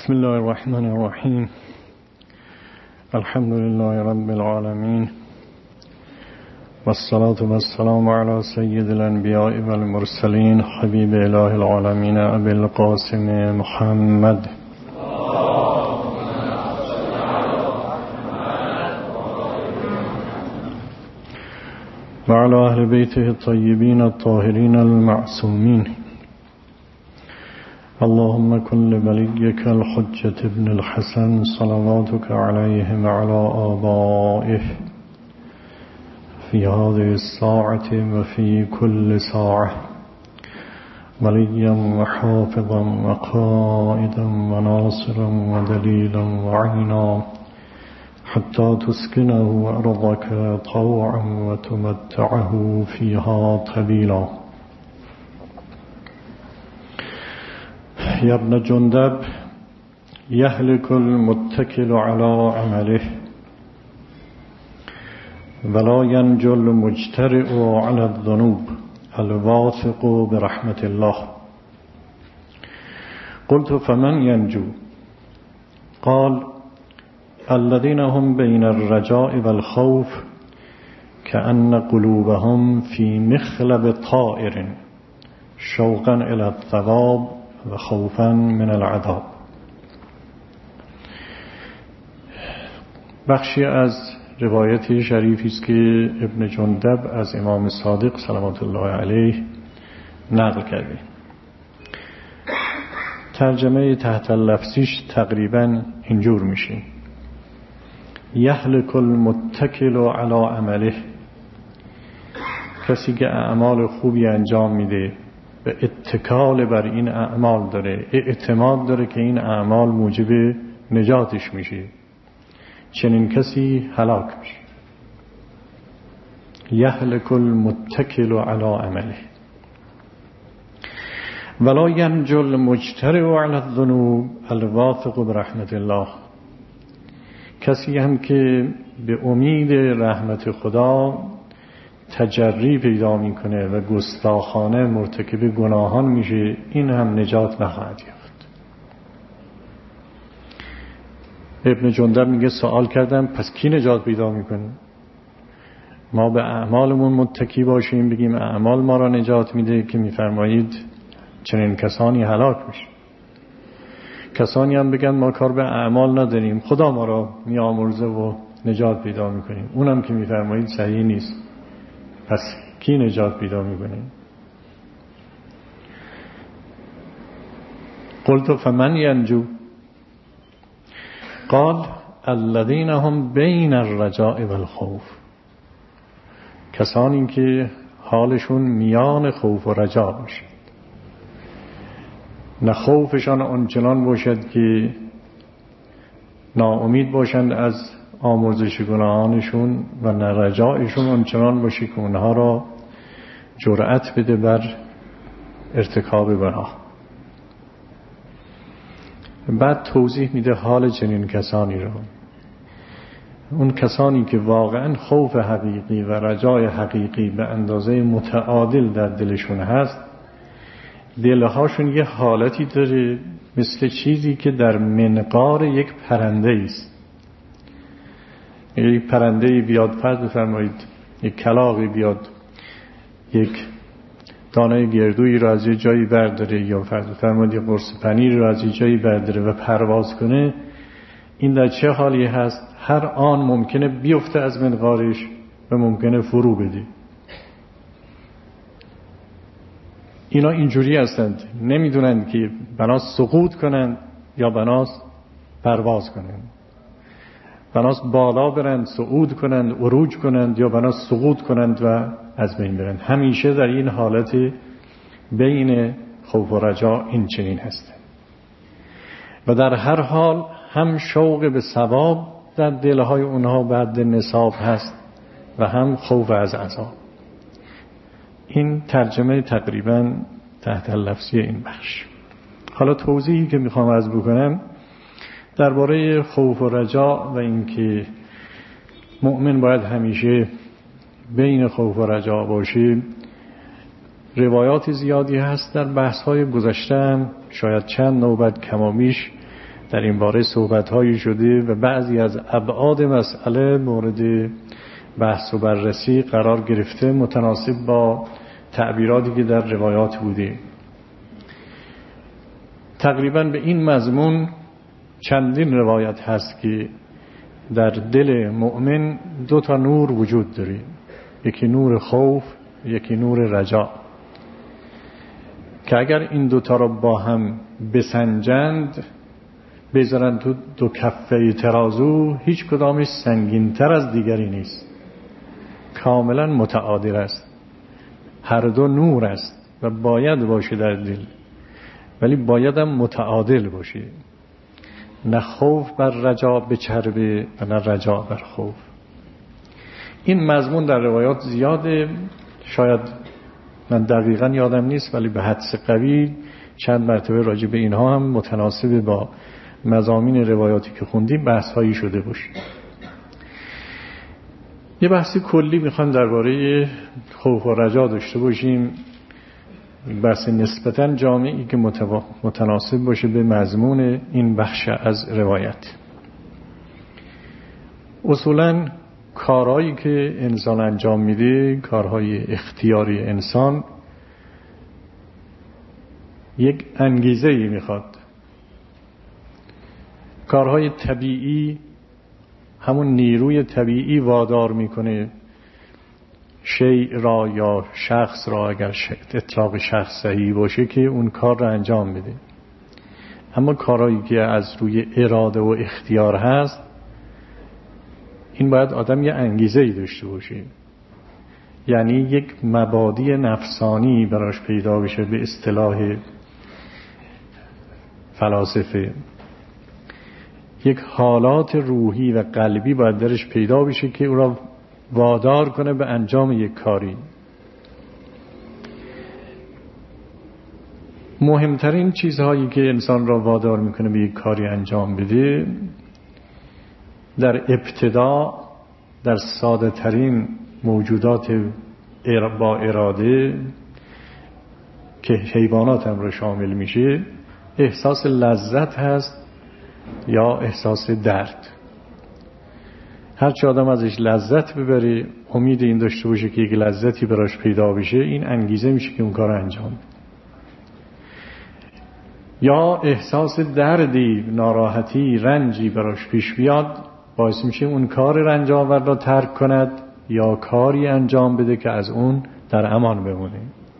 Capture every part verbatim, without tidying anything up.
بسم الله الرحمن الرحیم. الحمد لله رب العالمین والصلاة والسلام على سید الانبیاء والمرسلین حبیب اله العالمین ابی القاسم محمد و علی اهل بیته الطیبین الطاهرین المعصومین. اللهم كن لوليك الحجة ابن الحسن صلواتك عليه وعلى آبائه في هذه الساعة وفي كل ساعة وليا وحافظا وقائدا وناصرا ودليلا وعينا حتى تسكنه أرضك طوعا وتمتعه فيها طويلا. يا ابن جندب يهلك المتكل على عمله ولا ينجو المجترئ على الذنوب الواثق برحمة الله. قلت فمن ينجو؟ قال الذين هم بين الرجاء والخوف كأن قلوبهم في مخلب طائر شوقا إلى الثواب و خوفا من العذاب. بخشی از روایتی شریفی است که ابن جندب از امام صادق صلوات الله علیه نقل کرده. ترجمه تحت لفظیش تقریبا اینجور میشه: یهلک المتکل علی عمله، کسی که اعمال خوبی انجام میده و اتکال بر این اعمال داره، اعتماد داره که این اعمال موجب نجاتش میشه، چنین کسی هلاک میشه. یهلک المتکل علی عمله ولا ینجو المجترئ علی الذنوب الواثق برحمت الله. کسی هم که به امید رحمت خدا تجری پیدا میکنه و گستاخانه مرتکب گناهان میشه، این هم نجات نخواهد یافت. ابن جندب میگه سوال کردم پس کی نجات پیدا میکنه؟ ما به اعمالمون متکی باشیم بگیم اعمال ما را نجات میده که میفرمایید چنین کسانی هلاک میشه. کسانی هم بگن ما کار به اعمال نداریم، خدا ما را میامرزه و نجات پیدا میکنیم، اونم که میفرمایید صحیح نیست. پس کی نجات پیدا میکنه؟ قلت فمن ینجو؟ قال الذين هم بین الرجاء والخوف، کسانی که حالشون میان خوف و رجا باشد، نه خوفشان آنچنان باشد که ناامید باشند از آمرزش گناهانشون و نه رجایشون آنچنان باشه که اونها را جرأت بده بر ارتکاب گناه. بعد توضیح میده حال چنین کسانی را. اون کسانی که واقعا خوف حقیقی و رجای حقیقی به اندازه متعادل در دلشون هست، دلهاشون یه حالتی داره مثل چیزی که در منقار یک پرنده است. یک پرنده بیاد، فرض بفرمایید یک کلاغی بیاد یک دانه گردویی را از یه جایی برداره، یا فرض بفرمایید یک قرص پنیر را از یه جایی برداره و پرواز کنه، این در چه حالی هست؟ هر آن ممکنه بیفته از منقارش و ممکنه فرو بده. اینا اینجوری هستند، نمیدونند که بناس سقوط کنند یا بناس پرواز کنند، بناس بالا برند صعود کنند عروج کنند یا بناس سقوط کنند و از بین برند. همیشه در این حالت بین خوف و رجا این چنین هستند و در هر حال هم شوق به ثواب در دلهای اونها بعد نصاب هست و هم خوف از عذاب. این ترجمه تقریبا تحت لفظی این بخش. حالا توضیحی که میخوام عرض بکنم درباره خوف و رجا و اینکه مؤمن باید همیشه بین خوف و رجا باشه، روایات زیادی هست. در بحث‌های گذشته هم شاید چند نوبت کمامیش در این باره صحبت‌هایی شده و بعضی از ابعاد مسئله مورد بحث و بررسی قرار گرفته متناسب با تعبیراتی که در روایات بوده. تقریباً به این مضمون چندین روایت هست که در دل مؤمن دو تا نور وجود داره، یکی نور خوف، یکی نور رجا، که اگر این دوتا رو با هم بسنجند، بذارن تو دو کفه ترازو، هیچ کدامش سنگین تر از دیگری نیست، کاملا متعادل است. هر دو نور است و باید باشه در دل، ولی باید هم متعادل باشه، نه خوف بر رجا بچربه و نه رجا بر خوف. این مضمون در روایات زیاده، شاید من دقیقا یادم نیست ولی به حدس قوی چند مرتبه راجع به اینها هم متناسب با مضامین روایاتی که خوندیم بحث هایی شده باشه. یه بحثی کلی میخوام درباره خوف و رجا داشته باشیم، بحث نسبتاً جامعی که متناسب باشه به مضمون این بخش از روایت. اصولاً کارهایی که انسان انجام میده، کارهای اختیاری انسان، یک انگیزه‌ای میخواد. کارهای طبیعی همون نیروی طبیعی وادار میکنه شیء را یا شخص را، اگر اطلاق شخص صحیح باشه، که اون کار را انجام بده. اما کارهایی که از روی اراده و اختیار هست، این باید آدم یه انگیزه‌ای داشته باشه، یعنی یک مبادی نفسانی براش پیدا بشه، به اصطلاح فلاسفه یک حالات روحی و قلبی باید درش پیدا بشه که او را وادار کنه به انجام یک کاری. مهمترین چیزهایی که انسان را وادار میکنه به یک کاری انجام بده، در ابتدا در ساده ترین موجودات با اراده که حیوانات هم را شامل میشه، احساس لذت هست یا احساس درد. هرچی آدم ازش لذت ببره، امید این داشته باشه که یک لذتی براش پیدا بشه، این انگیزه میشه که اون کار انجام بده. یا احساس دردی، ناراحتی، رنجی براش پیش بیاد، باعث میشه اون کار رنج آور را ترک کند یا کاری انجام بده که از اون در امان بمونه.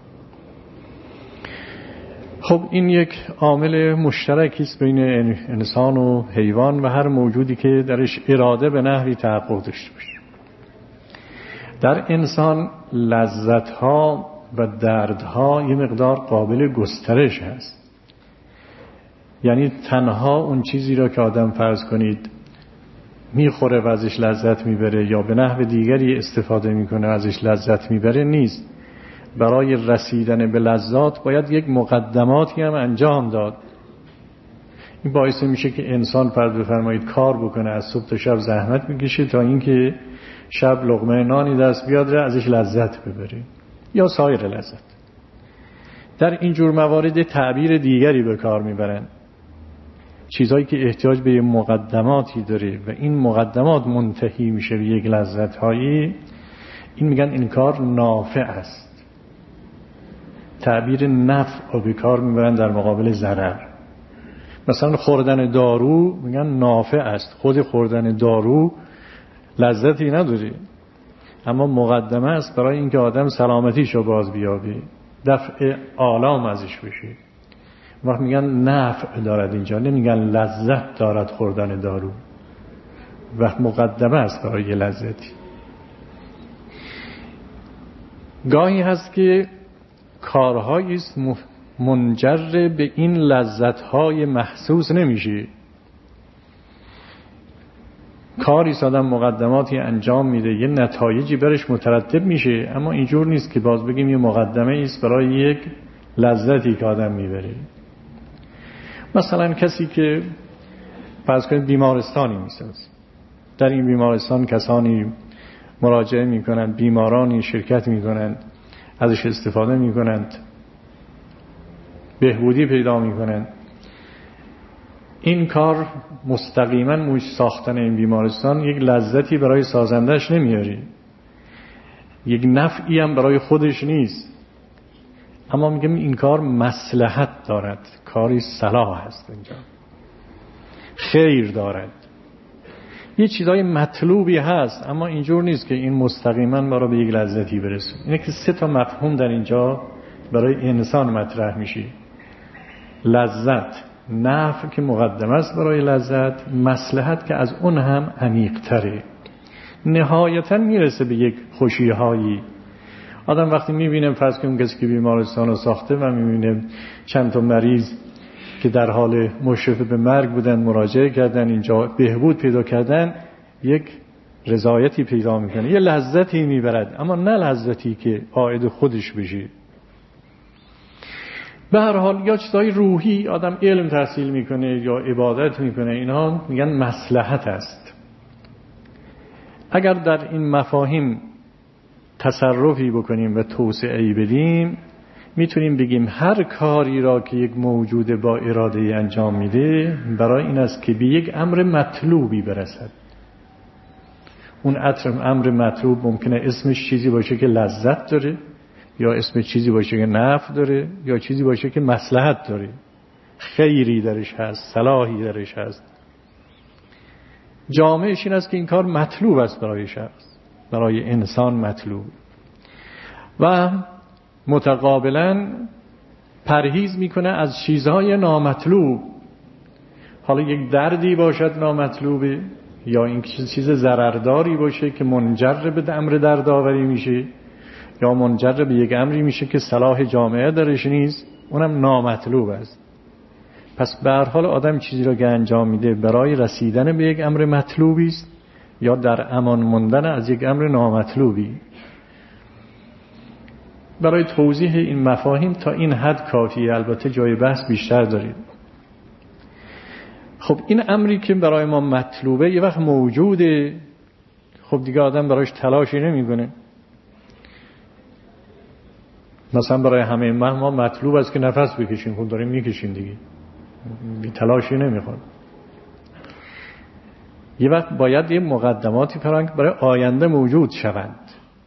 خب این یک عامل مشترکی است بین انسان و حیوان و هر موجودی که درش اراده به نحوی تحقق داشته باشه. در انسان لذت‌ها و دردها یه مقدار قابل گسترش هست. یعنی تنها اون چیزی را که آدم فرض کنید میخوره و ازش لذت میبره یا به نحو دیگری استفاده میکنه ازش لذت میبره نیست. برای رسیدن به لذات باید یک مقدماتی هم انجام داد. این باعث میشه که انسان فرض بفرمایید کار بکنه، از صبح تا شب زحمت میکشه تا اینکه شب لقمه نانی دست بیاد ازش لذت ببره یا سایر لذت. در این جور موارد تعبیر دیگری به کار میبرن، چیزهایی که احتیاج به مقدماتی داره و این مقدمات منتهی میشه به یک لذت هایی، این میگن این کار نافع است. تعبیر نفع رو به کار میبرن در مقابل ضرر. مثلا خوردن دارو میگن نافع است، خود خوردن دارو لذتی نداره، اما مقدمه است برای اینکه آدم سلامتیشو باز بیابه، دفع آلام ازش بشه. وقت میگن نفع دارد، اینجا نمیگن لذت دارد خوردن دارو، وقت مقدمه است برای لذتی. گاهی هست که کارهایی است منجر به این لذت‌های محسوس نمیشه. کاری است آدم مقدماتی انجام میده، یه نتایجی برش مترتب میشه، اما اینجور نیست که باز بگیم یه مقدمه است برای یک لذتی که آدم میبره. مثلا کسی که فرض کنید بیمارستانی میسازه، در این بیمارستان کسانی مراجعه میکنند، بیمارانی شرکت میکنند، ازش استفاده میکنند، بهبودی پیدا میکنند. این کار مستقیما موش ساختن این بیمارستان یک لذتی برای سازندش نمیاری، یک نفعی هم برای خودش نیست، اما میگم این کار مصلحت دارد، کاری صلاح هست، اینجا خیر دارد، یه چیزای مطلوبی هست، اما اینجور نیست که این مستقیما برای به یک لذتی برسه. اینه که سه تا مفهوم در اینجا برای انسان مطرح میشه: لذت، نفع که مقدم است برای لذت، مصلحت که از اون هم عمیق‌تره، نهایتا میرسه به یک خوشی‌هایی. آدم وقتی میبینه فرض کنیم کسی که بیمارستان رو ساخته و میبینه چند تا مریض که در حال مشرف به مرگ بودن مراجعه کردن، اینجا بهبود پیدا کردن، یک رضایتی پیدا میکنه، یه لذتی میبرد، اما نه لذتی که عائد خودش بشه. به هر حال یا چیزای روحی، آدم علم تحصیل میکنه یا عبادت میکنه، اینها میگن مصلحت است. اگر در این مفاهیم تصرفی بکنیم و توسعه‌ای بدیم، میتونیم بگیم هر کاری را که یک موجود با اراده انجام میده برای این است که به یک امر مطلوبی برسد. اون امر مطلوب ممکنه اسمش چیزی باشه که لذت داره، یا اسم چیزی باشه که نفع داره، یا چیزی باشه که مصلحت داره، خیری درش هست، صلاحی درش هست. جامعش این است که این کار مطلوب است برای شخص، برای انسان مطلوب، و متقابلا پرهیز میکنه از چیزهای نامطلوب. حالا یک دردی باشد نامطلوبه، یا این چیز ضررداری باشه که منجر به امر دردآوری میشه، یا منجر به یک امری میشه که صلاح جامعه درش نیست، اونم نامطلوب است. پس به هر حال آدم چیزی را که انجام میده برای رسیدن به یک امر مطلوبی است، یا در امان موندن از یک امر نامطلوبی. برای توضیح این مفاهیم تا این حد کافیه، البته جای بحث بیشتر دارید. خب این امری که برای ما مطلوبه یه وقت موجوده، خب دیگه آدم براش تلاشی نمیکنه. مثلا برای همه ما مطلوب است که نفس بکشیم، خب داریم میکشیم دیگه، بی تلاشی نمیخواد. یه وقت باید یه مقدماتی فراهم که برای آینده موجود شوند.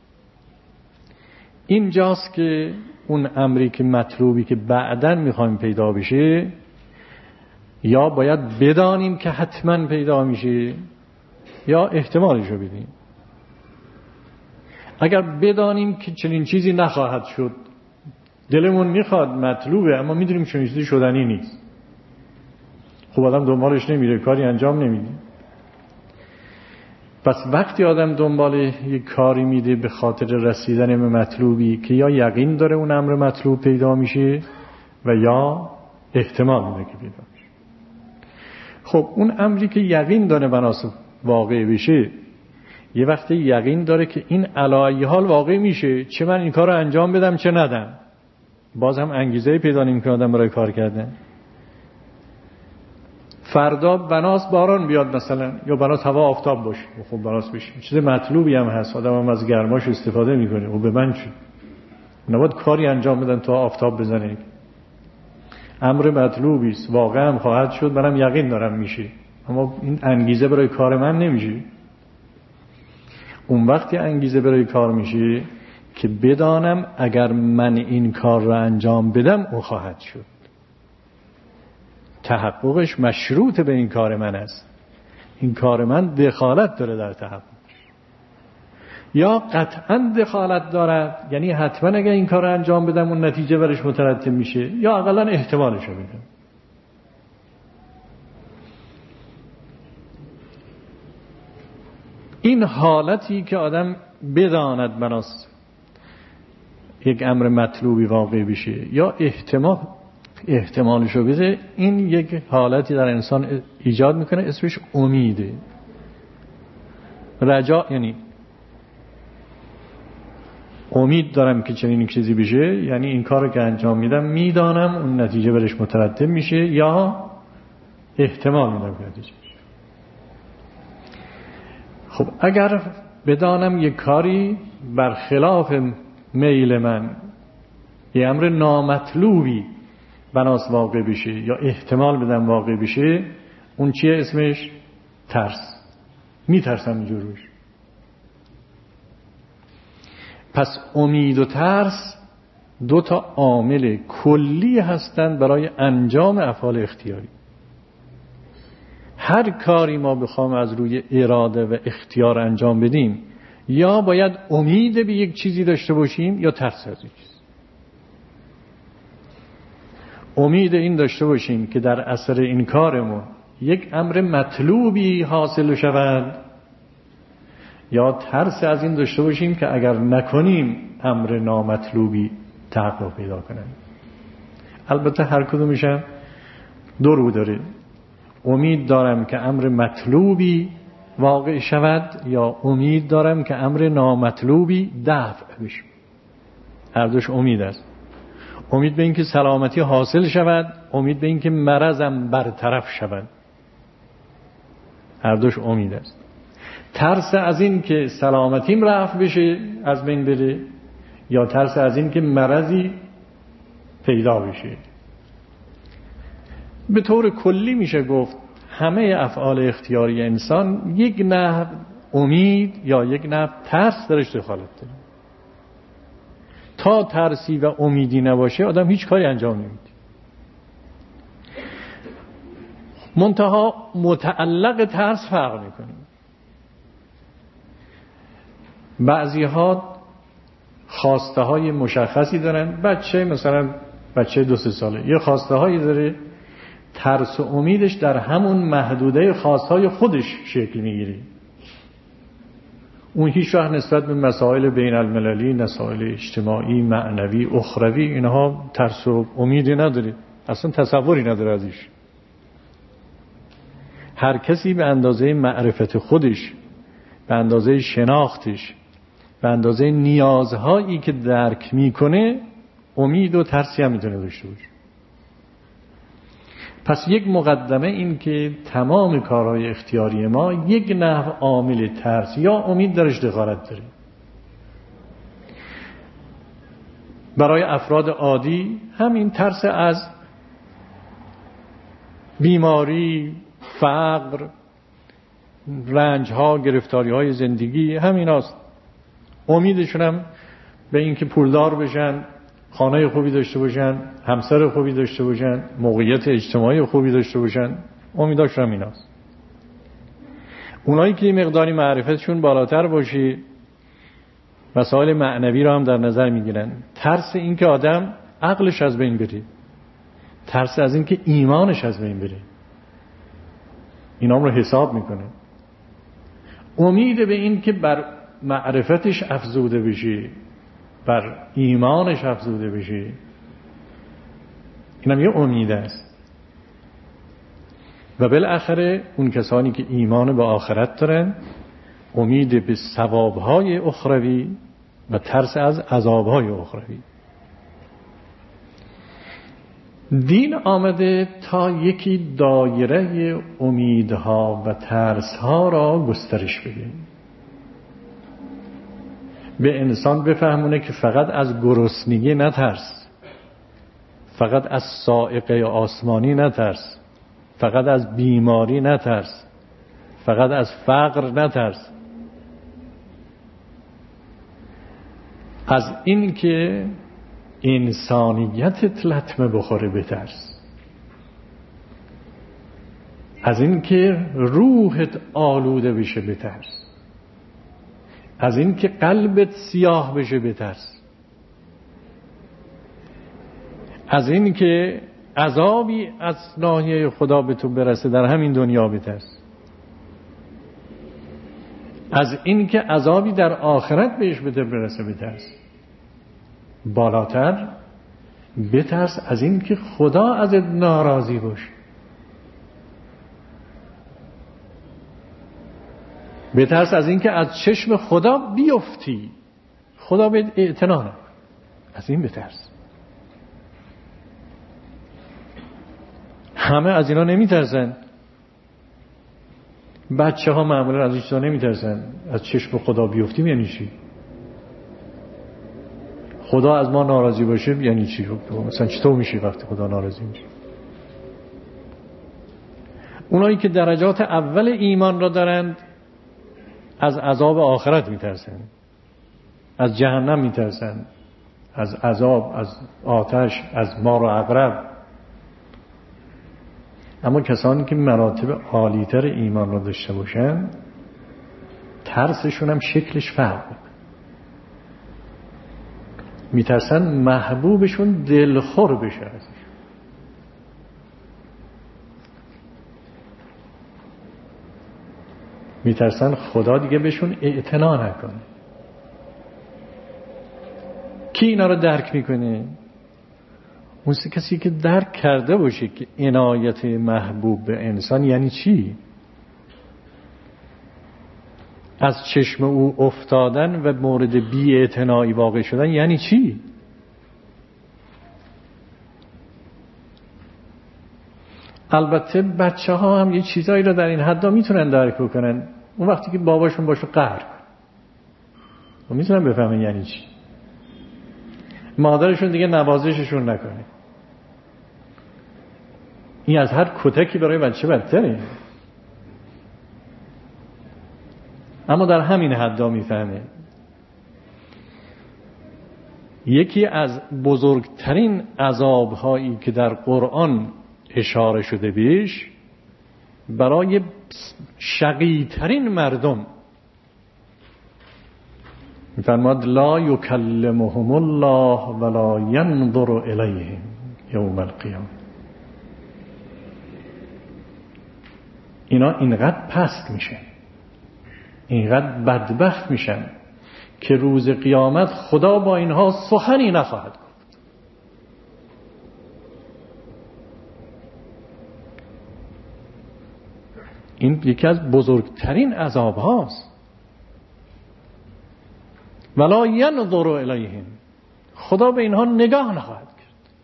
اینجاست که اون امری که مطلوبی که بعداً میخوایم پیدا بشه، یا باید بدانیم که حتما پیدا میشه، یا احتمالش رو بدیم. اگر بدانیم که چنین چیزی نخواهد شد، دلمون میخواد مطلوبه اما میدونیم چنین چیزی شدنی نیست، خب آدم دنبالش نمیره، کاری انجام نمیده. پس وقتی آدم دنبال یک کاری میده به خاطر رسیدن به مطلوبی که یا یقین داره اون امر مطلوب پیدا میشه و یا احتمال میده که پیدا میشه. خب اون امری که یقین داره بناس واقع بشه، یه وقتی یقین داره که این علایه حال واقع میشه، چه من این کار رو انجام بدم چه ندم، باز هم انگیزه پیدا نمیکنه آدم برای کار کردن. فردا بناس باران بیاد مثلا، یا بناس هوا آفتاب باشه، خب بناس بشه، چیز مطلوبی هم هست، آدم هم از گرماش استفاده میکنه، و به من چی؟ نباید کاری انجام بدن تا آفتاب بزنه. امر مطلوبی است، واقعا هم خواهد شد، منم یقین دارم میشه، اما این انگیزه برای کار من نمیشه. اون وقتی انگیزه برای کار میشه که بدانم اگر من این کار را انجام بدم او خواهد شد، تحققش مشروط به این کار من است، این کار من دخالت داره در تحققش، یا قطعا دخالت دارد، یعنی حتما اگر این کار را انجام بدم اون نتیجه برش مترتب میشه، یا اقلا احتمالش رو بدم. این حالتی که آدم بداند بناس یک امر مطلوبی واقع بشه یا احتمال احتمالشو بده، این یک حالتی در انسان ایجاد میکنه، اسمش امیده. رجا یعنی امید دارم که چنین چیزی بشه، یعنی این کارو که انجام میدم میدانم اون نتیجه برش مترتب میشه، یا احتمال میدم که نتیجه بشه. خب اگر بدانم یک کاری برخلاف میل من، یه امر نامطلوبی بناس واقع بشه یا احتمال بدن واقع بشه، اون چیه اسمش؟ ترس. میترسم اینجور روش. پس امید و ترس دو تا عامل کلی هستند برای انجام افعال اختیاری. هر کاری ما بخوام از روی اراده و اختیار انجام بدیم، یا باید امید به یک چیزی داشته باشیم یا ترس از یک چیز. امید این داشته باشیم که در اثر این کارمون یک امر مطلوبی حاصل شود، یا ترس از این داشته باشیم که اگر نکنیم امر نامطلوبی تحقق پیدا کنه. البته هر کدومشم دو رو داره. امید دارم که امر مطلوبی واقع شود، یا امید دارم که امر نامطلوبی دفع بشه. هر دوش امید است. امید به این که سلامتی حاصل شود، امید به این که مرضم برطرف شود. هر دوش امید است. ترس از این که سلامتیم رفع بشه، از بین بره، یا ترس از این که مرضی پیدا بشه. به طور کلی میشه گفت همه افعال اختیاری انسان یک نوع امید یا یک نوع ترس درش دخالت داره. تا ترسی و امیدی نباشه آدم هیچ کاری انجام نمیده. منتها متعلق ترس فرق میکنه. بعضی ها خواسته های مشخصی دارن. بچه مثلا بچه دو سه ساله یه خواسته هایی داره، ترس و امیدش در همون محدوده خواسته های خودش شکل میگیره. اون هیچ وقت نسبت به مسائل بین المللی، مسائل اجتماعی، معنوی، اخروی، اینها ترس و امیدی نداره، اصلا تصوری نداره ازش. هر کسی به اندازه معرفت خودش، به اندازه شناختش، به اندازه نیازهایی که درک میکنه امید و ترسی هم میتونه داشته باشه. پس یک مقدمه این که تمام کارهای اختیاری ما یک نحو عامل ترس یا امید درش دخالت داره. برای افراد عادی همین ترس از بیماری، فقر، رنجها، گرفتاریهای زندگی همین هست. امیدشون هم به این که پولدار بشن، خانه خوبی داشته باشن، همسر خوبی داشته باشن، موقعیت اجتماعی خوبی داشته باشن، امیداشون هم این هست. اونایی که مقداری معرفتشون بالاتر باشه مسائل معنوی رو هم در نظر میگیرن. ترس این که آدم عقلش از بین بره، ترس از این که ایمانش از بین بره، اینام رو حساب میکنه. امید به این که بر معرفتش افزوده بشه، بر ایمانش افزوده بشه، اینم یه امید است. و بالاخره اون کسانی که ایمان به آخرت دارن امید به ثوابهای اخروی و ترس از عذابهای اخروی. دین آمده تا یکی دایره امیدها و ترسها را گسترش بده، به انسان بفهمونه که فقط از گرسنگی نترس، فقط از صاعقه آسمانی نترس، فقط از بیماری نترس، فقط از فقر نترس، از این که انسانیتت لطمه بخوره بترس، از این که روحت آلوده بشه بترس، از این که قلبت سیاه بشه بترس، از این که عذابی از ناحیه خدا به تو برسه در همین دنیا بترس، از این که عذابی در آخرت بهش بده برسه بترس. بالاتر بترس از این که خدا ازت ناراضی باشه، بترس از این که از چشم خدا بیفتی، خدا بهت اعتنا نکنه، از این بترس. همه از اینا نمیترسن. بچه ها معمولا از این چیزا نمیترسن. از چشم خدا بیفتیم یعنی چی؟ خدا از ما ناراضی باشه یعنی چی؟ مثلا چطور میشه وقتی خدا ناراضی میشه؟ اونایی که درجات اول ایمان را دارند از عذاب آخرت میترسند، از جهنم میترسند، از عذاب، از آتش، از مار و عقرب. اما کسانی که مراتب عالی‌تر ایمان را داشته باشند ترسشون هم شکلش فرق میکنه. میترسن محبوبشون دلخور بشه ازش. میترسن خدا دیگه بهشون اعتنا نکنه. کی اینا رو درک میکنه؟ اون کسی که درک کرده باشه که عنایت محبوب به انسان یعنی چی؟ از چشم او افتادن و مورد بی‌اعتنایی واقع شدن یعنی چی؟ البته بچه ها هم یه چیزایی رو در این حدا میتونن درک بکنن. اون وقتی که باباشون باشو قهر کنه میتونن بفهمن یعنی چی. مادرشون دیگه نوازششون نکنه. این از هر کتکی برای بچه بدتره. اما در همین حدا میفهمه. یکی از بزرگترین عذاب‌هایی که در قرآن اشاره شده بهش برای شقی‌ترین مردم می‌فرماد لا یکلمهم الله ولا ینظر الیهم یوم القیامه. اینا اینقدر پست میشن، اینقدر بدبخت میشن که روز قیامت خدا با اینها سخنی نخواهد گفت. این یکی از بزرگترین عذاب هاست. ولا ینظر الیهم، خدا به اینها نگاه نخواهد کرد.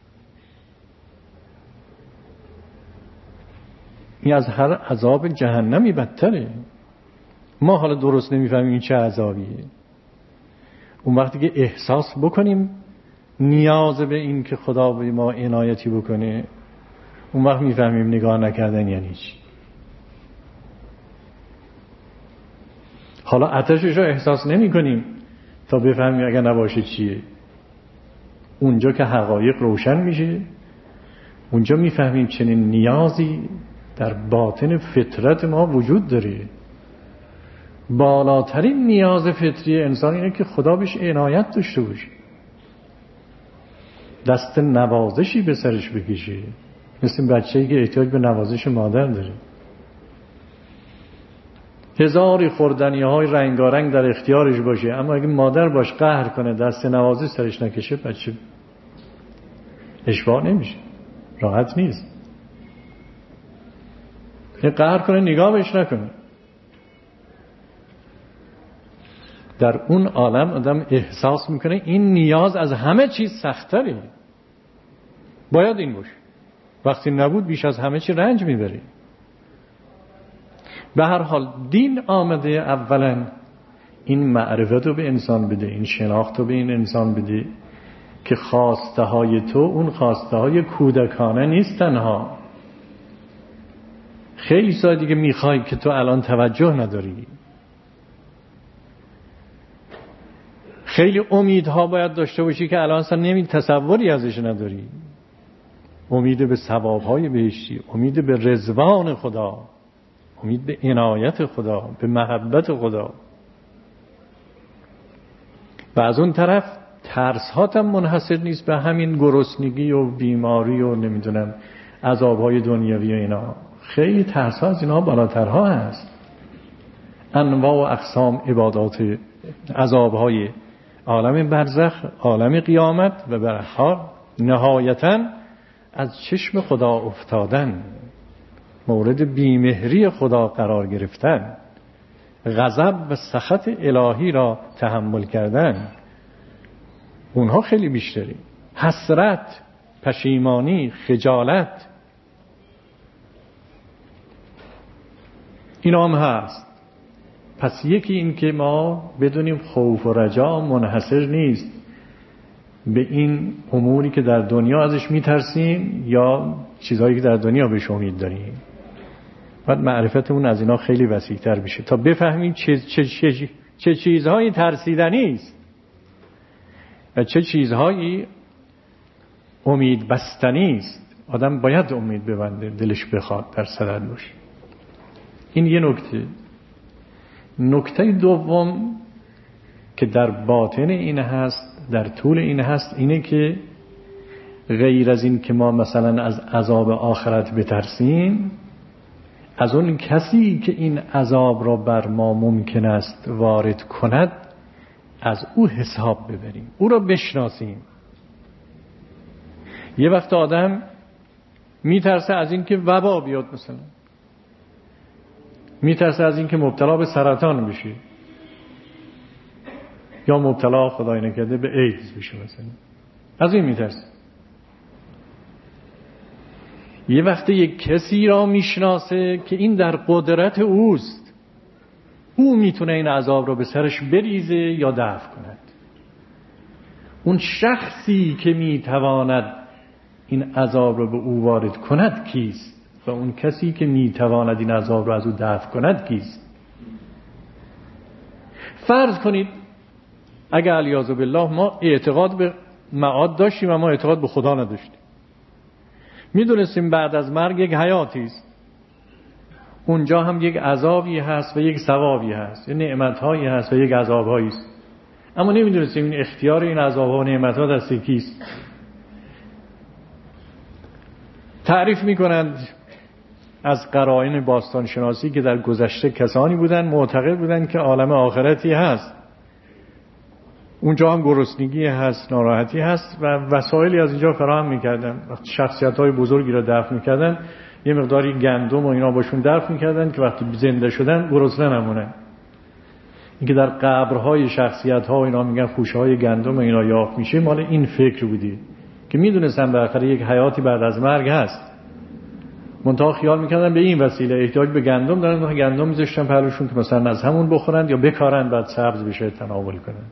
این از هر عذاب جهنمی بدتره. ما حالا درست نمیفهمیم این چه عذابیه. اون وقتی که احساس بکنیم نیاز به این که خدا به ما عنایتی بکنه، اون وقت میفهمیم نگاه نکردن یعنی چی. حالا آتشش رو احساس نمی کنیم تا بفهمیم اگر نباشه چیه. اونجا که حقایق روشن میشه، اونجا میفهمیم چنین نیازی در باطن فطرت ما وجود داره. بالاترین نیاز فطری انسان اینه که خدا بهش عنایت داشته باشه، دست نوازشی به سرش بکشه، مثل بچه‌ای که احتیاج به نوازش مادر داره. هزاری خوردنی های رنگارنگ در اختیارش باشه، اما اگه مادر باش قهر کنه، دست نوازش سرش نکشه، بچه اشباع نمیشه، راحت نیست. یه قهر کنه نگاه بهش نکنه. در اون عالم آدم احساس میکنه این نیاز از همه چیز سخت‌تره. باید این باشه. وقتی نبود بیش از همه چی رنج میبری. به هر حال دین آمده اولا این معرفت رو به انسان بده، این شناخت رو به این انسان بده که خواسته های تو اون خواسته های کودکانه نیست تنها. خیلی ساعت دیگه میخوای که تو الان توجه نداری. خیلی امیدها باید داشته باشی که الان اصلا نمی تصوری ازش نداری. امید به ثوابهای بهشتی، امید به رضوان خدا، امید به عنایت خدا، به محبت خدا. و از اون طرف ترس‌هات هم منحصر نیست به همین گرسنگی و بیماری و نمیدونم عذابهای دنیوی و اینا. خیلی ترس‌ها از اینا بالاترها هست. انواع و اقسام عبادات، عذابهای عالم برزخ، عالم قیامت و به هر حال نهایتاً از چشم خدا افتادن، مورد بیمهری خدا قرار گرفتن، غضب و سخط الهی را تحمل کردن، اونها خیلی بیشتری. حسرت، پشیمانی، خجالت، اینا هم هست. پس یکی این که ما بدونیم خوف و رجا منحصر نیست به این اموری که در دنیا ازش میترسیم یا چیزهایی که در دنیا بهش امید داریم. بعد معرفتمون از اینا خیلی وسیع‌تر بشه تا بفهمیم چه, چه, چه, چه چیزهایی ترسیدنی است و چه چیزهایی امید بستنی است. آدم باید امید ببنده، دلش بخواد، در صدد باشه. این یه نکته. نکته دوم که در باطن این هست، در طول این هست، اینه که غیر از این که ما مثلا از عذاب آخرت بترسیم، از اون کسی که این عذاب را بر ما ممکن است وارد کند از او حساب ببریم، او را بشناسیم. یه وقت آدم میترسه از این که وبا بیاد، مثلا میترسه از این که مبتلا به سرطان بشه یا مبتلا خدای نکرده به ایدز بشه، مثلا از این میترسه. یه وقت یک کسی را میشناسه که این در قدرت اوست، او میتونه این عذاب را به سرش بریزه یا دفع کند. اون شخصی که میتواند این عذاب را به او وارد کند کیست و اون کسی که میتواند این عذاب را از او دفع کند کیست؟ فرض کنید اگر علیاذ بالله ما اعتقاد به معاد داشتیم و ما اعتقاد به خدا نداشتیم، میدونستیم بعد از مرگ یک حیاتی است، اونجا هم یک عذابی هست و یک ثوابی هست، یک نعمت‌هایی هست و یک عذاب‌هایی است، اما نمیدونستیم این اختیار این عذاب‌ها و نعمت‌ها دست کیست. تعریف میکنند از قرائن باستان شناسی که در گذشته کسانی بودند معتقد بودند که عالم آخرتی هست، اونجا هم گرسنگی هست، ناراحتی هست و وسایلی از اینجا فراهم میکردن. وقتی شخصیت‌های بزرگی را دفن میکردن یه مقداری گندم و اینا باشون دفن میکردن که وقتی زنده شدن گرسنه نمونن. اینکه در قبرهای شخصیت‌ها و اینا میگن خوشه‌های گندم و اینا یافت میشه، مال این فکر بودی که میدونستن بالاخره یک حیاتی بعد از مرگ هست. منتها خیال میکردن به این وسیله احتیاج به گندم دارن و گندم میذاشتن پهلوشون که مثلا از همون بخورن یا بکارن بعد سبز بشه تناول کنن.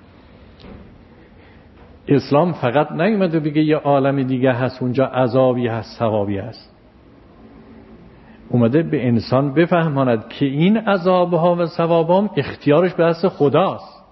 اسلام فقط نیومده بگه یه عالم دیگه هست اونجا عذابی هست ثوابی هست، اومده به انسان بفهماند که این عذابها و ثوابام اختیارش به دست خداست.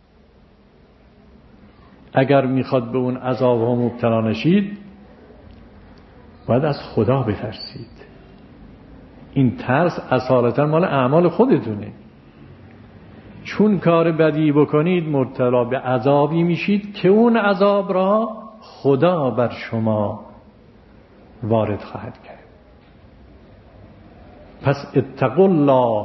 اگر میخواد به اون عذابها مبتلا نشید باید از خدا بترسید. این ترس اصالتا مال اعمال خودتونه، چون کار بدی بکنید مبتلا به عذابی میشید که اون عذاب را خدا بر شما وارد خواهد کرد. پس اتقوا الله.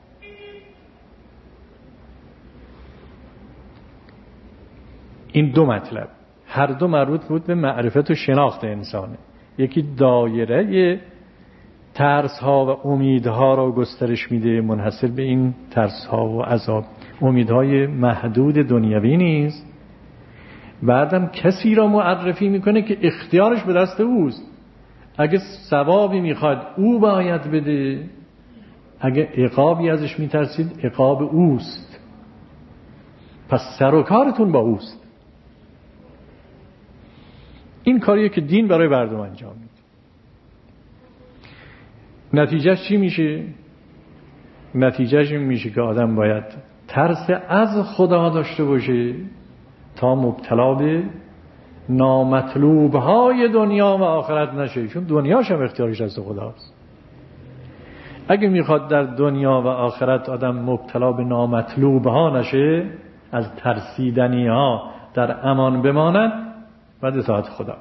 این دو مطلب هر دو مربوط بود به معرفت و شناخت انسانه. یکی دایره ترس ها و امیدها را گسترش میده، منحصر به این ترس ها و عذاب، امیدهای محدود دنیوی نیست. بعدم کسی را معرفی میکنه که اختیارش به دست اوست. اگه ثوابی میخواد او باید بده، اگه عقابی ازش میترسید عقاب اوست. پس سر و کارتون با اوست. این کاریه که دین برای مردم انجام میده. نتیجهش چی میشه؟ نتیجهش این میشه که آدم باید ترس از خدا داشته باشه تا مبتلا به نامطلوبهای دنیا و آخرت نشه، چون دنیاش هم اختیارش دست خداست. اگه میخواد در دنیا و آخرت آدم مبتلا به نامطلوبها نشه، از ترسیدنی ها در امان بماند، باید اطاعت خدا.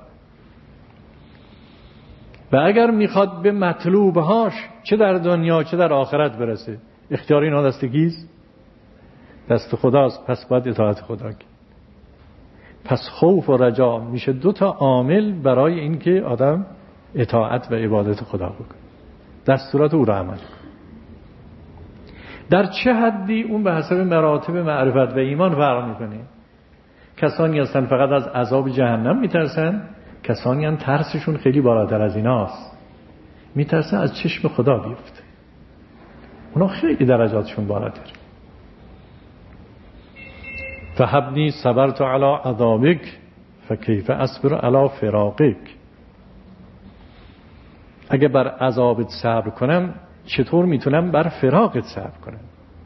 و اگر میخواد به مطلوبهاش چه در دنیا چه در آخرت برسه، اختیار اینا دست کیست؟ دست خداست. پس باید اطاعت خدا کرد. پس خوف و رجا میشه دو تا عامل برای اینکه آدم اطاعت و عبادت خدا بکنه، دستورات او را عمل کنه. در چه حدی اون به حسب مراتب معرفت و ایمان فرق میکنه. کسانی هستن فقط از عذاب جهنم میترسن، کسانی هم ترسشون خیلی بالاتر از ایناست، میترسن از چشم خدا بیفته. اونا خیلی درجاتشون بالاتر. فهبنی صبرت علی عذابک فکیف اصبر علی فراقک. اگه بر عذابت صبر کنم چطور میتونم بر فراقت صبر کنم؟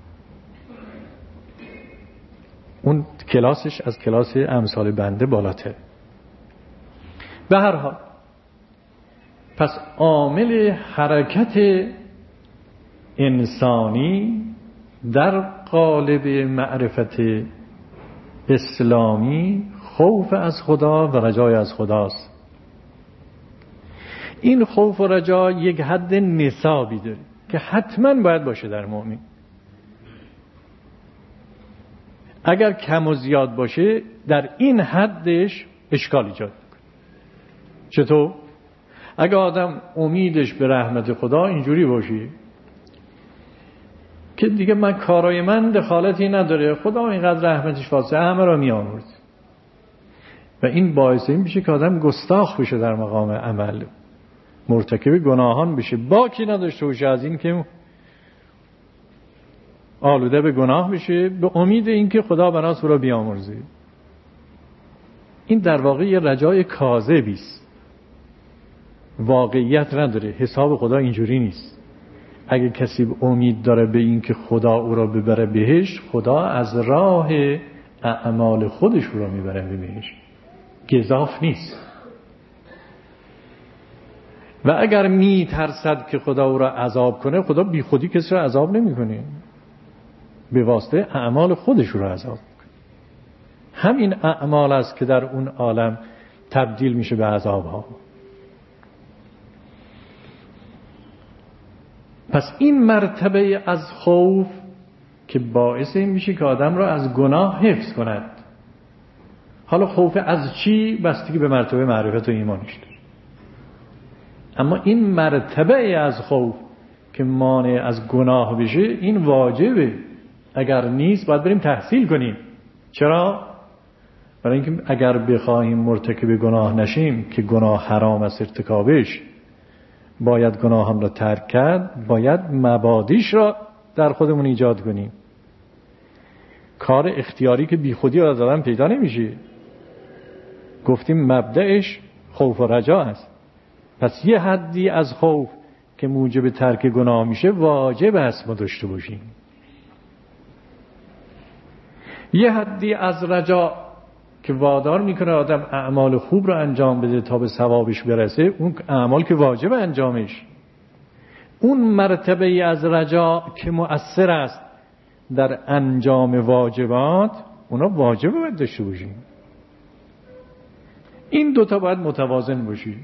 اون کلاسش از کلاس امثال بنده بالاتر. به هر حال پس عامل حرکت انسانی در قالب معرفت اسلامی خوف از خدا و رجای از خداست. این خوف و رجا یک حد نصابی داره که حتما باید باشه در مؤمن. اگر کم و زیاد باشه در این حدش اشکال ایجاد میکنه. چطور؟ اگر آدم امیدش به رحمت خدا اینجوری باشه که دیگه من کارای من دخالتی نداره، خدا اینقدر رحمتش واسه همه را میامرد، و این باعث این میشه که آدم گستاخ بشه در مقام عمل، مرتکب گناهان بشه، باکی نداشته باشه از این که آلوده به گناه بشه به امید این که خدا بناس او را بیامرزه. این در واقع یه رجای کاذبی است، واقعیت نداره. حساب خدا اینجوری نیست. اگه کسی امید داره به این که خدا او را ببره بهش، خدا از راه اعمال خودش او را میبره بهش، گزاف نیست. و اگر میترسد که خدا او را عذاب کنه، خدا بی خودی کسی را عذاب نمیکنه، به واسطه اعمال خودش رو عذاب میکنه. همین اعمال است که در اون عالم تبدیل میشه به عذاب ها. پس این مرتبه از خوف که باعث این میشه که آدم را از گناه حفظ کند. حالا خوف از چی؟ بستگی به مرتبه معرفت و ایمانش داره. اما این مرتبه از خوف که مانع از گناه بشه، این واجبه. اگر نیست باید بریم تحصیل کنیم. چرا؟ برای اینکه اگر بخواهیم مرتکب گناه نشیم که گناه حرام است ارتکابش، باید گناه هم را ترک کرد، باید مبادیش را در خودمون ایجاد کنیم. کار اختیاری که بی خودی از آدم پیدا نمیشه. گفتیم مبدأش خوف و رجا است. پس یه حدی از خوف که موجب ترک گناه میشه واجب است ما داشته باشیم. یه حدی از رجا که وادار میکنه آدم اعمال خوب رو انجام بده تا به ثوابش برسه، اون اعمال که واجب انجامش. اون مرتبه از رجا که مؤثر است در انجام واجبات، اونا واجب باید داشته باشیم. این دوتا باید متوازن باشی.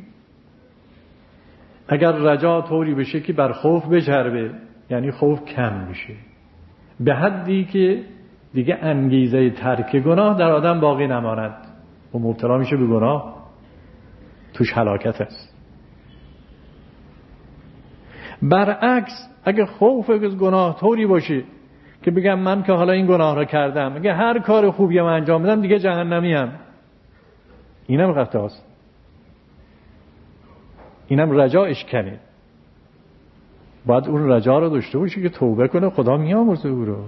اگر رجا طوری بشه که بر خوف بچربه، یعنی خوف کم بشه به حدی که دیگه انگیزه ترک گناه در آدم باقی نماند و مبتلا میشه به گناه، توش هلاکت است. برعکس اگه خوف از گناه طوری باشه که بگم من که حالا این گناه را کردم، اگه هر کار خوبی من انجام بدم دیگه جهنمی ام، اینم خطاست. اینم رجاش کنه. باید اون رجا رو داشته باشه که توبه کنه، خدا میامرزه او رو.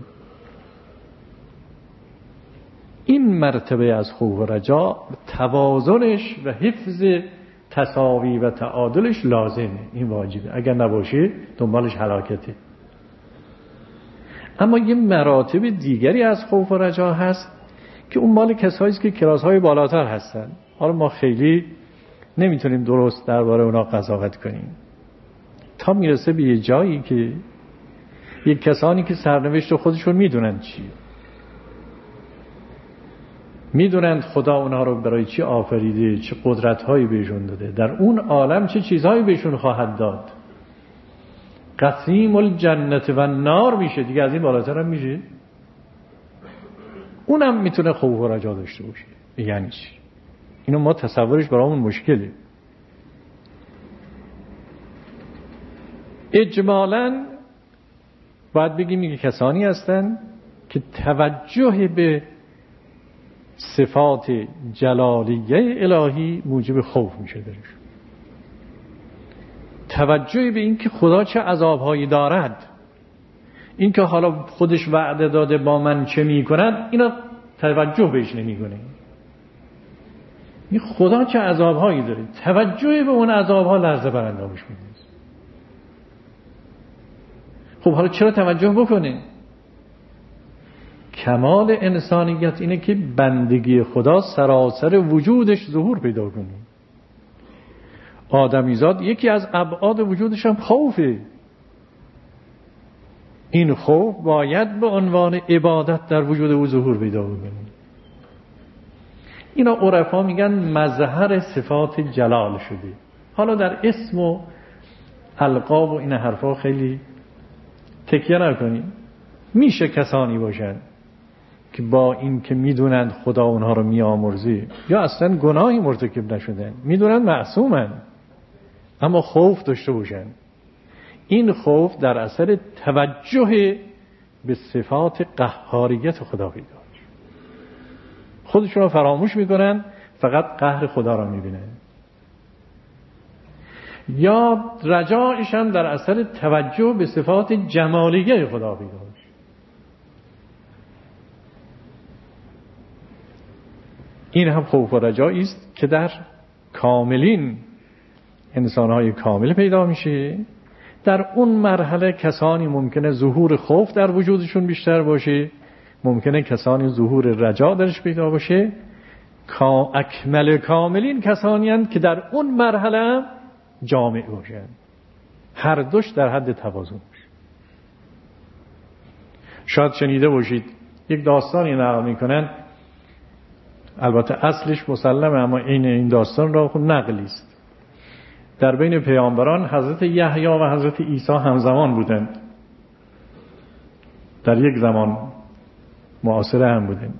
این مرتبه از خوف و رجا توازنش و حفظ تساوی و تعادلش لازمه، این واجبه. اگر نباشه دنبالش هلاکته. اما یه مراتب دیگری از خوف و رجا هست که اون مال کسایی است که کلاس‌های بالاتر هستن. حالا ما خیلی نمیتونیم درست درباره اونا قضاوت کنیم تا میرسه به یه جایی که یک کسانی که سرنوشت خودشون میدونن چیه، میدونند خدا اونها رو برای چی آفریده، چه قدرت‌هایی بهشون داده، در اون عالم چه چیزهایی بهشون خواهد داد. قسیم الجنت و نار میشه دیگه، از این بالاتر هم میشه. اونم میتونه خوف و رجا داشته باشه. یعنی چی؟ اینو ما تصورش برامون مشکله. اجمالاً باید بگیم این کسانی هستن که توجه به صفات جلالیه الهی موجب خوف میشه درش. توجه به این که خدا چه عذابهایی دارد، این که حالا خودش وعده داده با من چه میکند، اینا توجه بهش نمیکنه. این خدا چه عذابهایی داره، توجه به اون عذابها لرزه بر اندامش میده. خب حالا چرا توجه بکنه؟ کمال انسانیت اینه که بندگی خدا سراسر وجودش ظهور پیدا کنه. آدمیزاد یکی از ابعاد وجودش هم خوفه. این خوف باید به عنوان عبادت در وجود او ظهور پیدا کنه. اینا عرفا میگن مظهر صفات جلال شده. حالا در اسم و القاب و این حرفا خیلی تکیه نکنید. میشه کسانی باشن که با این که میدونند خدا اونها رو میامرزه یا اصلا گناهی مرتکب نشدن، میدونند معصومن، اما خوف داشته باشن. این خوف در اثر توجه به صفات قهاریت خدا پیدا میشه. خودشون رو فراموش میکنن، فقط قهر خدا رو میبینن. یا رجایش هم در اثر توجه به صفات جمالیه خدا پیدا میشه. این هم خوف و رجایی است که در کاملین انسانهای کامل پیدا میشه. در اون مرحله کسانی ممکنه ظهور خوف در وجودشون بیشتر باشه، ممکنه کسانی ظهور رجا درش پیدا باشه. اکمل کاملین کسانی هستند که در اون مرحله جامع باشن، هر دوش در حد توازن باشه. شاید شنیده باشید یک داستانی نقل میکنن، البته اصلش مسلمه اما این این داستان را خود نقلی است. در بین پیامبران حضرت یحیی و حضرت عیسی همزمان بودند، در یک زمان معاصر هم بودند.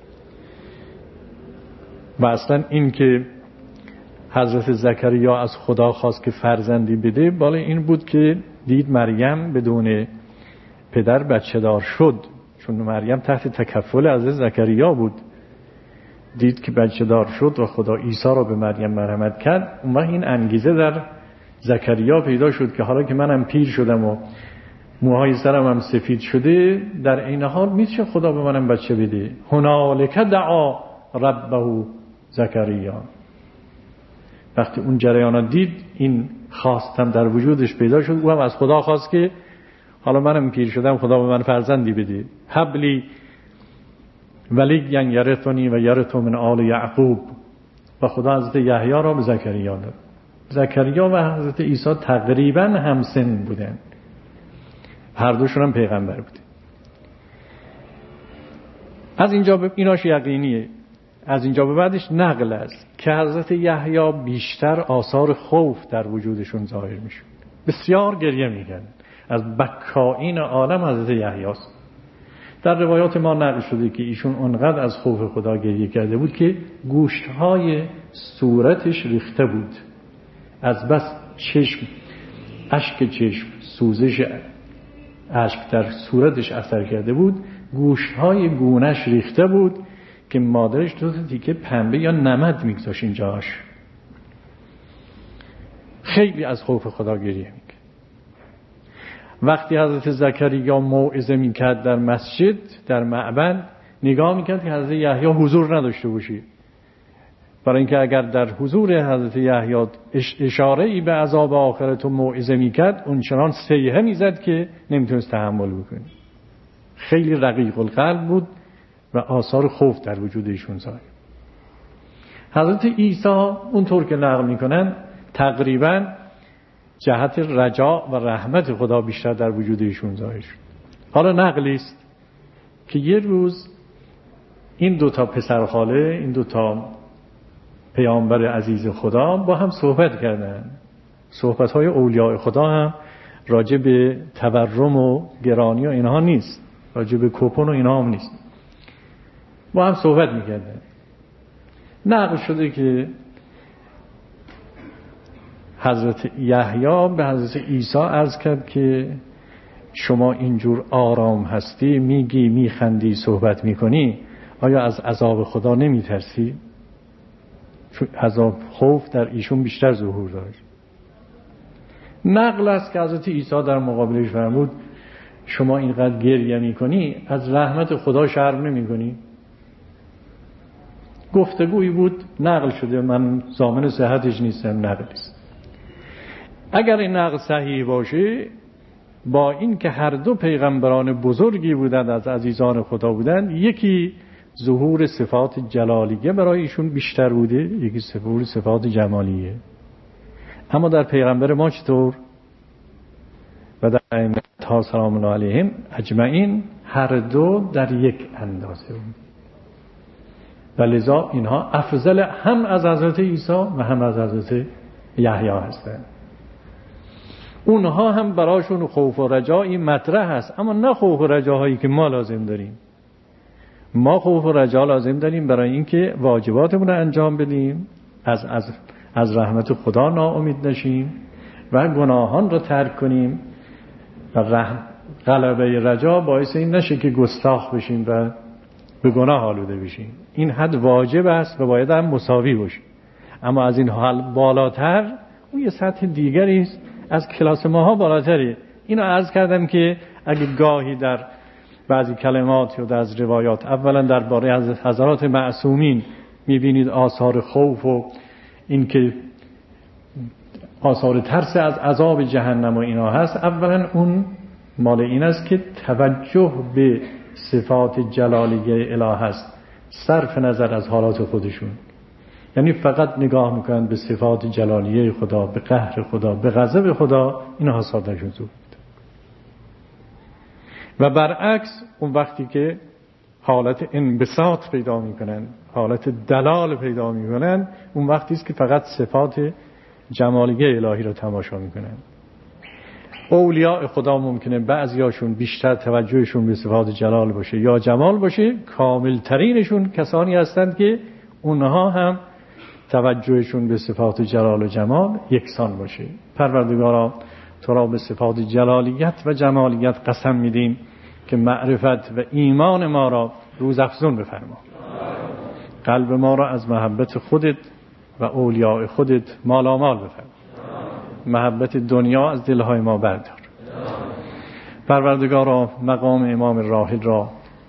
و اصلا این که حضرت زکریا از خدا خواست که فرزندی بده، بالا این بود که دید مریم بدون پدر بچه دار شد، چون مریم تحت تکفل حضرت زکریا بود. دید که بچه دار شد و خدا عیسی را به مریم مرحمت کرد. اون وقت این انگیزه در زکریا پیدا شد که حالا که منم پیر شدم و موهای سرم هم سفید شده، در این حال میشه خدا به منم بچه بده. هنالک دعا ربه زکریا. وقتی اون جریانا دید، این خواستم در وجودش پیدا شد، او هم از خدا خواست که حالا منم پیر شدم، خدا به من فرزندی بده. حبلی ولی یرثنی و یرث من آل یعقوب. و خدا حضرت یحیی را به زکریا داد. زکریا و حضرت عیسی تقریبا همسن بودن، هر دوشون هم پیغمبر بودن. از اینجا به ایناش یقینیه. از اینجا به بعدش نقل است که حضرت یحیی بیشتر آثار خوف در وجودشون ظاهر میشد. بسیار گریه میکردن. از بکائین عالم حضرت یحیی است. در روایات ما نقل شده که ایشون اونقدر از خوف خدا گریه کرده بود که گوشتهای صورتش ریخته بود. از بس چشم، اشک چشم، سوزش اشک در صورتش اثر کرده بود، گوشتهای گونهش ریخته بود که مادرش دو تا تیکه پنبه یا نمد میگذاشت اینجاش. خیلی از خوف خدا گریه میکرد. وقتی حضرت زکریا موعظه میکرد در مسجد، در معبد، نگاه میکرد که حضرت یحیی حضور نداشته باشی، برای اینکه اگر در حضور حضرت یحیی اشاره ای به عذاب آخرت و موعظه میکرد، اون چنان صیحه میزد که نمیتونست تحمل بکنه. خیلی رقیق القلب بود و آثار خوف در وجود ایشون ظاهر. حضرت عیسی اونطور که نقل میکنن تقریبا جهت رجا و رحمت خدا بیشتر در وجود ایشون ظاهر شد. حالا نقلی است که یه روز این دوتا پسرخاله، این دوتا پیامبر عزیز خدا با هم صحبت کردن. صحبت‌های اولیاء خدا هم راجع به تورم و گرانی و اینها نیست، راجع به کوپن و اینها هم نیست. با هم صحبت میکردن. نقل شده که حضرت یحیی به حضرت عیسی عرض کرد که شما اینجور آرام هستی، میگی، میخندی، صحبت میکنی، آیا از عذاب خدا نمیترسی؟ چون عذاب خوف در ایشون بیشتر ظهور داشت. نقل است که حضرت عیسی در مقابلش فرمود شما اینقدر گریه میکنی، از رحمت خدا شرم نمیکنی؟ گفتگویی بود نقل شده، من ضامن صحتش نیستم، نقل نیست. اگر این نقل صحیح باشه، با این که هر دو پیغمبران بزرگی بودند، از عزیزان خدا بودند، یکی ظهور صفات جلالیه برای ایشون بیشتر بوده، یکی ظهور صفات جمالیه. اما در پیغمبر ما چطور؟ و در ائمه سلام الله علیهم اجمعین هر دو در یک اندازه بود و لذا اینها افضل هم از حضرت عیسی و هم از حضرت یحیی هستند. اونها هم براشون خوف و رجایی مطرح هست، اما نه خوف و رجاهایی که ما لازم داریم. ما خوف و رجا لازم داریم برای اینکه واجباتمون رو انجام بدیم، از از از رحمت خدا ناامید نشیم و گناهان رو ترک کنیم و رحم غلبه رجا باعث این نشه که گستاخ بشیم و به گناه آلوده بشیم. این حد واجب است و باید هم مساوی باشه. اما از این حال بالاتر اون یه سطح دیگری است، از کلاس ماها بالاتره. اینو عرض کردم که اگه گاهی در بعضی کلمات یا از روایات، اولا درباره از حضرات معصومین میبینید آثار خوف و این که آثار ترس از عذاب جهنم و اینا هست، اولا اون مال این است که توجه به صفات جلالیه اله هست صرف نظر از حالات خودشون، یعنی فقط نگاه میکنن به صفات جلالیه خدا، به قهر خدا، به غضب خدا، اینا حسادشون زود. و برعکس اون وقتی که حالت انبساط پیدا میکنن، حالت دلال پیدا میکنن، اون وقتی است که فقط صفات جمالیه الهی رو تماشا میکنن. اولیاء خدا ممکنه بعضیاشون بیشتر توجهشون به صفات جلال باشه یا جمال باشه، کامل ترینشون کسانی هستند که اونها هم توجهشون به صفات جلال و جمال یکسان باشه. پروردگارا تو را به صفات جلالیت و جمالیت قسم میدیم که معرفت و ایمان ما را روزافزون بفرما، قلب ما را از محبت خودت و اولیاء خودت مالامال بفرما، محبت دنیا از دلهای ما بردار. پروردگارا مقام امام راحل را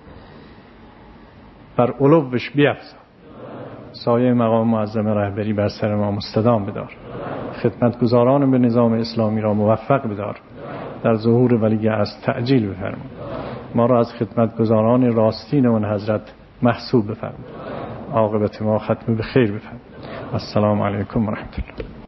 بر علوش بیفزا، سایه مقام معظم رهبری بر سر ما مستدام بدار، خدمتگزاران به نظام اسلامی را موفق بدار، در ظهور ولی از تعجیل بفرما، ما را از خدمتگزاران راستین اون حضرت محسوب بفرما، عاقبت ما ختم به خیر بفرما. السلام علیکم و رحمت الله.